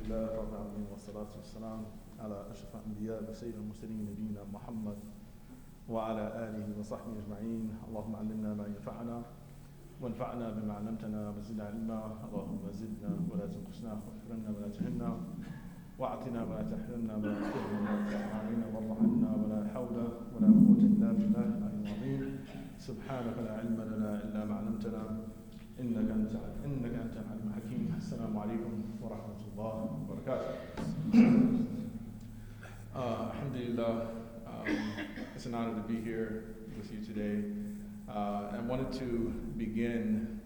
لله رب العالمين والصلاة والسلام على أشرف الأنبياء وسيد المرسلين نبينا محمد وعلى آله وصحبه أجمعين. اللهم علمنا ما ينفعنا وانفعنا بما علمتنا وزدنا علما. اللهم زدنا ولا تنقصنا واكرمنا ولا تهنا واعطنا ولا تحرمنا ولا تحرمنا ولا تحرمنا علينا وارض عنا ولا حول ولا قوة إلا بالله العلي العظيم. سبحانك لا علم لنا إلا ما علمتنا إنك أنت العليم الحكيم. السلام عليكم ورحمة الله وبركاته. Alhamdulillah, it's an honor to be here with you today. I wanted to begin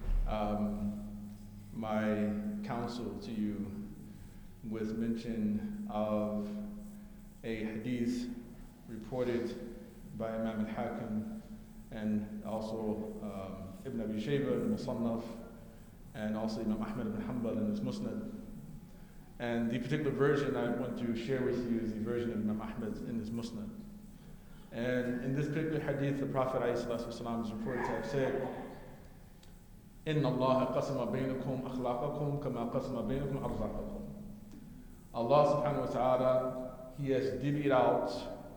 my counsel to you with mention of a hadith reported by Imam al-Hakim and also Ibn Abi Shayba in Musannaf, and also Imam Ahmad ibn Hanbal in his Musnad. And the particular version I want to share with you is the version of Imam Ahmad in his Musnad. And in this particular hadith, the Prophet ﷺ is reported to have said, إِنَّ اللَّهَ قَسَمَ بَيْنَكُمْ أَخْلَاقَكُمْ كَمَا قَسَمَ بَيْنَكُمْ أَرْزَاقَكُم. Allah subhanahu wa ta'ala, He has divvied out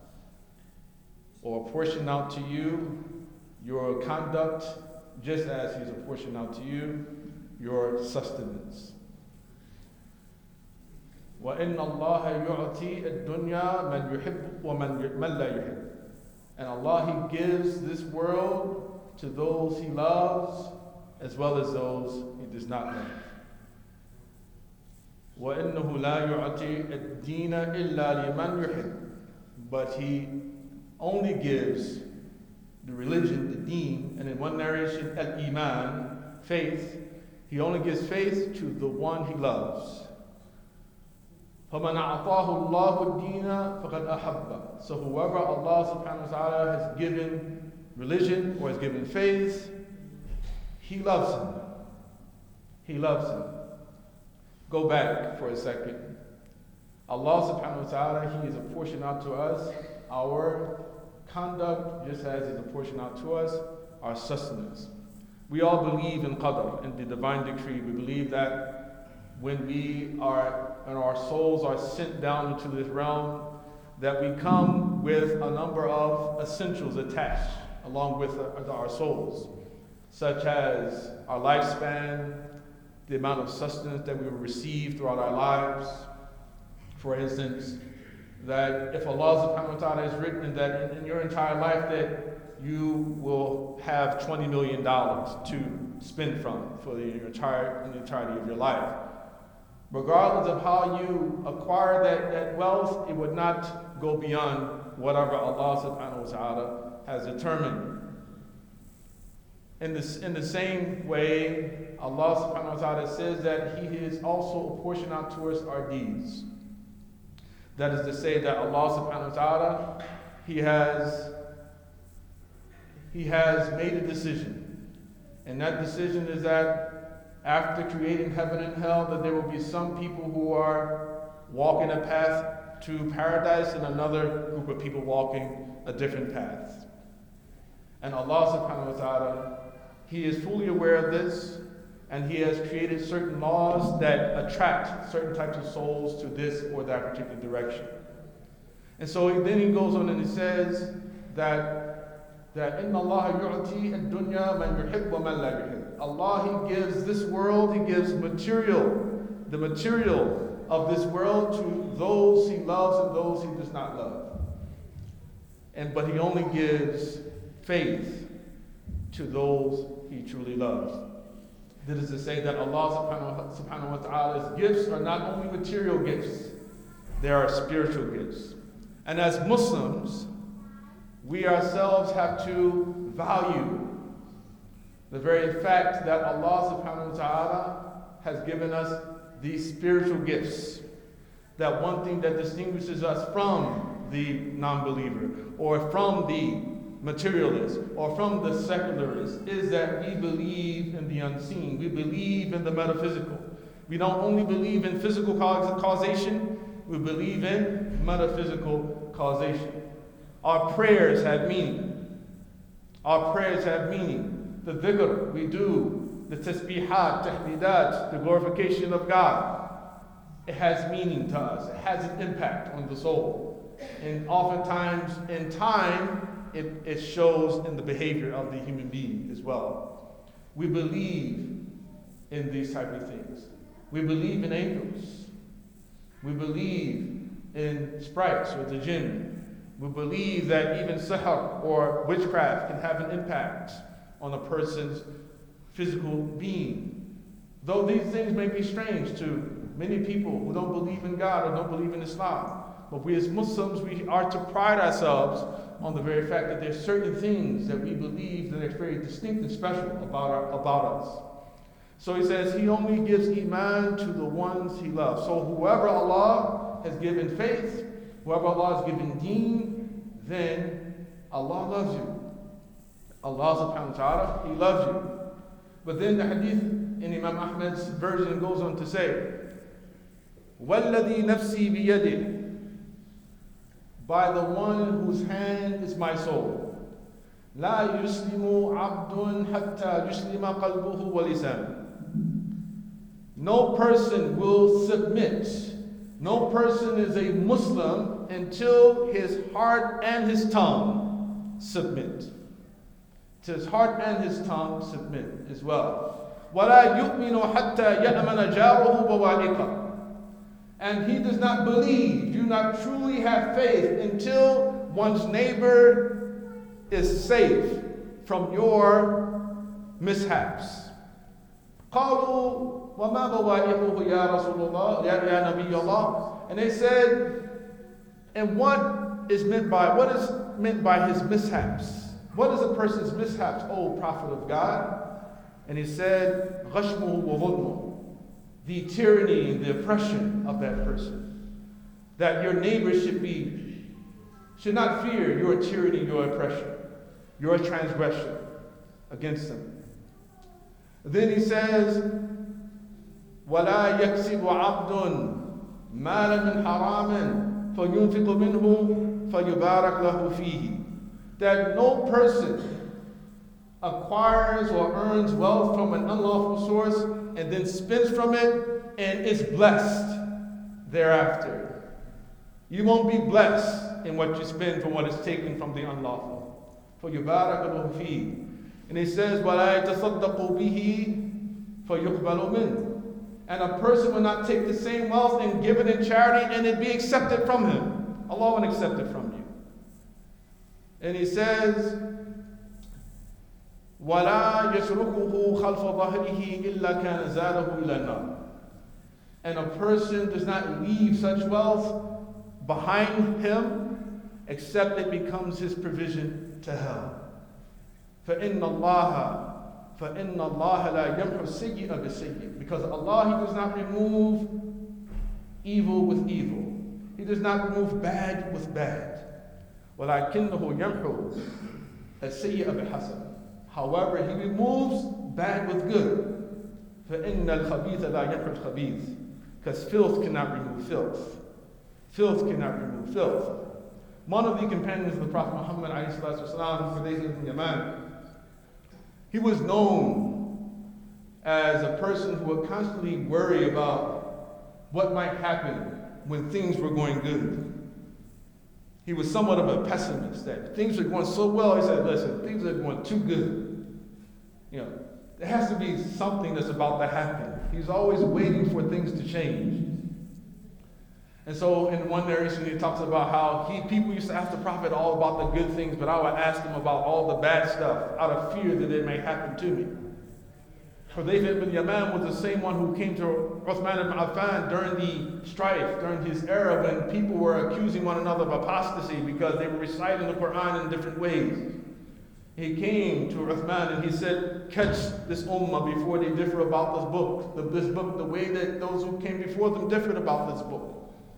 or apportioned out to you your conduct, just as He's apportioned out to you your sustenance. وَإِنَّ اللَّهَ يُعْطِي الدُّنْيَا مَنْ يُحِبُّ وَمَنْ لَا يُحِبُّ. And Allah, He gives this world to those He loves as well as those He does not love. وَإِنَّهُ لَا يُعْطِي الدِّينَ إِلَّا لِمَنْ يُحِبُّ. But He only gives the religion, the deen, and in one narration, al-iman, faith. He only gives faith to the one He loves. فَمَنْ أَعْطَاهُ اللَّهُ الدِّينَ فَقَدْ أَحَبَّ. So whoever Allah subhanahu wa ta'ala has given religion or has given faith, He loves him. He loves him. Go back for a second. Allah subhanahu wa ta'ala, He is apportioned out to us our conduct, just as He's apportioned out to us our sustenance. We all believe in qadr, in the divine decree. We believe that when we are, and our souls are sent down into this realm, that we come with a number of essentials attached along with our souls, such as our lifespan, the amount of sustenance that we will receive throughout our lives. For instance, that if Allah subhanahu wa ta'ala has written that in your entire life that you will have $20 million to spend from for the entirety of your life. Regardless of how you acquire that wealth, it would not go beyond whatever Allah subhanahu wa ta'ala has determined. In the same way, Allah subhanahu wa ta'ala says that He is also apportioned out to us our deeds. That is to say that Allah subhanahu wa ta'ala, He has made a decision. And that decision is that after creating heaven and hell, that there will be some people who are walking a path to paradise and another group of people walking a different path. And Allah subhanahu wa ta'ala, He is fully aware of this, and He has created certain laws that attract certain types of souls to this or that particular direction. And so then He goes on and He says that إِنَّ اللَّهَ يُعْطِي الدُّنْيَا مَنْ يُحِبُّ وَمَنْ لَا يُحِبُّ. Allah, He gives this world, He gives the material of this world to those He loves and those He does not love. But He only gives faith to those He truly loves. That is to say that Allah subhanahu wa ta'ala's gifts are not only material gifts, they are spiritual gifts. And as Muslims, we ourselves have to value the very fact that Allah subhanahu wa ta'ala has given us these spiritual gifts. That one thing that distinguishes us from the non-believer or from the materialist or from the secularist is that we believe in the unseen. We believe in the metaphysical. We don't only believe in physical causation, we believe in metaphysical causation. Our prayers have meaning. Our prayers have meaning. The dhikr we do, the tasbihat, tahmidat, the glorification of God. it has meaning to us. It has an impact on the soul. And oftentimes, in time, it shows in the behavior of the human being as well. We believe in these type of things. We believe in angels. We believe in sprites or the jinn. We believe that even sihr or witchcraft can have an impact on a person's physical being. Though these things may be strange to many people who don't believe in God or don't believe in Islam. But we as Muslims, we are to pride ourselves on the very fact that there's certain things that we believe that are very distinct and special about us. So he says he only gives iman to the ones he loves. So whoever Allah has given faith, whoever Allah has given deen, then Allah loves you. Allah subhanahu wa ta'ala, He loves you. But then the hadith in Imam Ahmad's version goes on to say, وَالَّذِي نَفْسِي بِيَدِهِ, by the one whose hand is my soul. لَا يُسْلِمُ عَبْدٌ حَتَّى يُسْلِمَ قَلْبُهُ وَلِسَانُهُ. No person will submit. No person is a Muslim until his heart and his tongue submit. To his heart and his tongue submit as well. وَلَا يُؤْمِنُ حَتَّى يَأْمَنَ جَارُهُ بَوَائِقَهُ. And he does not believe, do not truly have faith until one's neighbor is safe from your mishaps. قالوا وما بوائقه يا رسول الله يا نبي الله. And they said, and what is meant by his mishaps? What is a person's mishaps, O Prophet of God? And he said, غشمه وظلمه. The tyranny and the oppression of that person. That your neighbor should not fear your tyranny, your oppression, your transgression against them. Then he says, وَلَا يَكْسِبُ عَبْدٌ مَالًا مِنْ حَرَامٍ فَيُنْفِقُ مِنْهُ فَيُبَارَكْ لَهُ فِيهِ. That no person acquires or earns wealth from an unlawful source and then spends from it and is blessed thereafter. You won't be blessed in what you spend from what is taken from the unlawful. فَيُبَارَكَ لَهُ فِيهِ. And he says, وَلَا يَتَصَدَّقُ بِهِ فَيُقْبَلُ مِنْهُ. And a person will not take the same wealth and give it in charity and it be accepted from him. Allah won't accept it from you. And he says, وَلَا يَتْرُكُهُ خَلْفَ ظَهْرِهِ إِلَّا كَانَ زَادَهُ إِلَى النَّارِ. And a person does not leave such wealth behind him except it becomes his provision to hell. فَإِنَّ اللَّهَ لَا يَمْحُ السَّيِّئَ بِالسَّيِّئِ. Because Allah, He does not remove evil with evil. He does not remove bad with bad. وَلَكِنَّهُ يَمْحُ السَّيِّئَ بِالْحَسَنِ. However, He removes bad with good. فَإِنَّ الْخَبِيثَ لَا يَمْحُ الْخَبِيثِ. Because filth cannot remove filth. Filth cannot remove filth. One of the companions of the Prophet Muhammad والسلام, Hudayf ibn Yaman, he was known as a person who would constantly worry about what might happen when things were going good. He was somewhat of a pessimist, that things were going so well, he said, listen, things are going too good. There has to be something that's about to happen. He's always waiting for things to change. And so in one narration he talks about how people used to ask the Prophet all about the good things, but I would ask him about all the bad stuff out of fear that it may happen to me. Hudayf ibn Yaman was the same one who came to Uthman ibn Affan during the strife, during his era when people were accusing one another of apostasy because they were reciting the Quran in different ways. He came to Uthman and he said, catch this ummah before they differ about this book, the way that those who came before them differed about this book.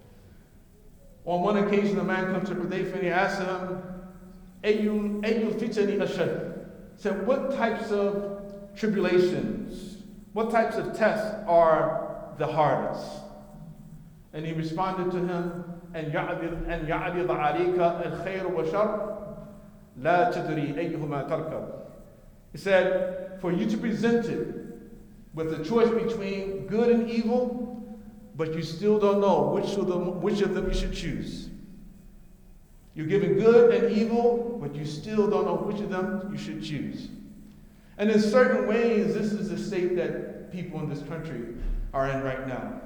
On one occasion, a man comes to Hudayf and he asks him, Ayyul fitani ashad. Said, what types of tribulations, what types of tests are the hardest? And he responded to him, أن يعرض عليك الخير والشر لا تدري أيهما تركب. He said, for you to present it with the choice between good and evil, but you still don't know which of them you should choose. You're given good and evil, but you still don't know which of them you should choose. And in certain ways, this is the state that people in this country are in right now.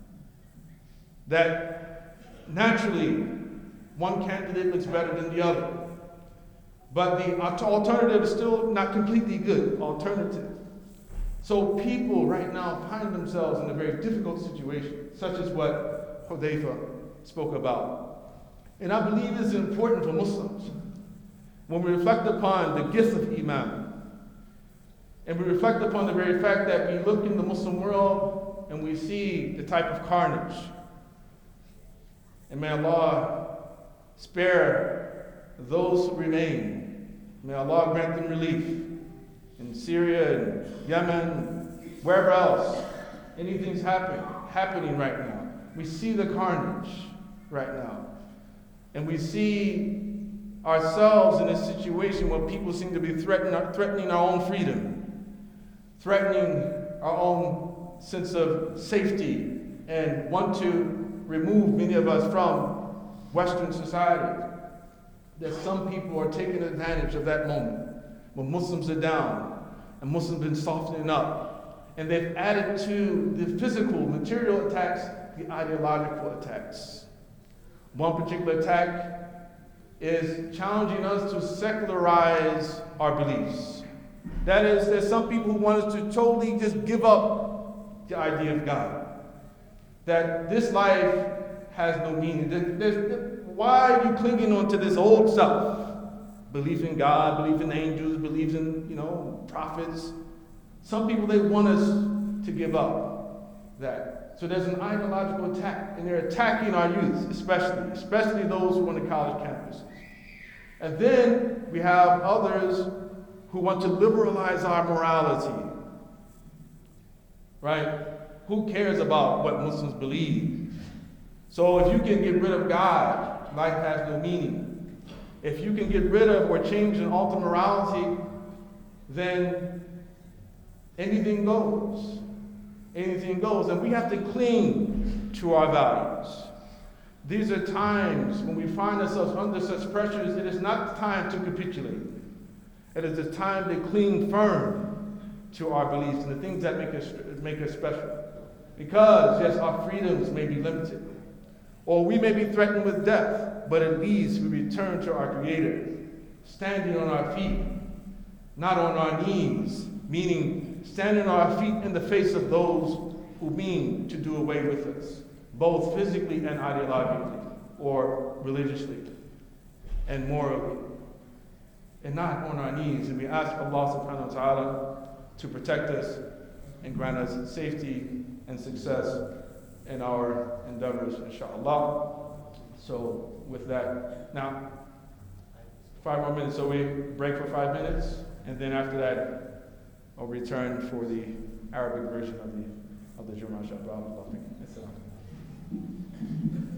That naturally, one candidate looks better than the other. But the alternative is still not completely good alternative. So people right now find themselves in a very difficult situation, such as what Hudayfa spoke about. And I believe it's important for Muslims, when we reflect upon the gift of Iman, and we reflect upon the very fact that we look in the Muslim world and we see the type of carnage. And may Allah spare those who remain. May Allah grant them relief in Syria and Yemen, wherever else. Anything's happening right now. We see the carnage right now. And we see ourselves in a situation where people seem to be threatening our own freedom, threatening our own sense of safety, and want to remove many of us from Western society. That some people are taking advantage of that moment when Muslims are down and Muslims have been softening up. And they've added to the physical, material attacks, the ideological attacks. One particular attack is challenging us to secularize our beliefs. That is, there's some people who want us to totally just give up the idea of God. That this life has no meaning. Why are you clinging on to this old stuff? Belief in God, belief in angels, belief in, prophets. Some people, they want us to give up that. So there's an ideological attack, and they're attacking our youth, especially those who are on the college campuses. And then we have others who want to liberalize our morality. Right? Who cares about what Muslims believe? So if you can get rid of God, life has no meaning. If you can get rid of or change and alter morality, then anything goes. Anything goes. And we have to cling to our values. These are times when we find ourselves under such pressures. It is not the time to capitulate. It is the time to cling firm to our beliefs and the things that make us special. Because, yes, our freedoms may be limited. Or we may be threatened with death, but at least we return to our Creator, standing on our feet, not on our knees, meaning standing on our feet in the face of those who mean to do away with us, both physically and ideologically, or religiously, and morally, and not on our knees. And we ask Allah subhanahu wa ta'ala to protect us and grant us safety and success in our endeavors, inshallah. So with that, now, 5 more minutes, so we break for 5 minutes, and then after that, I'll return for the Arabic version of the Jummah, inshallah.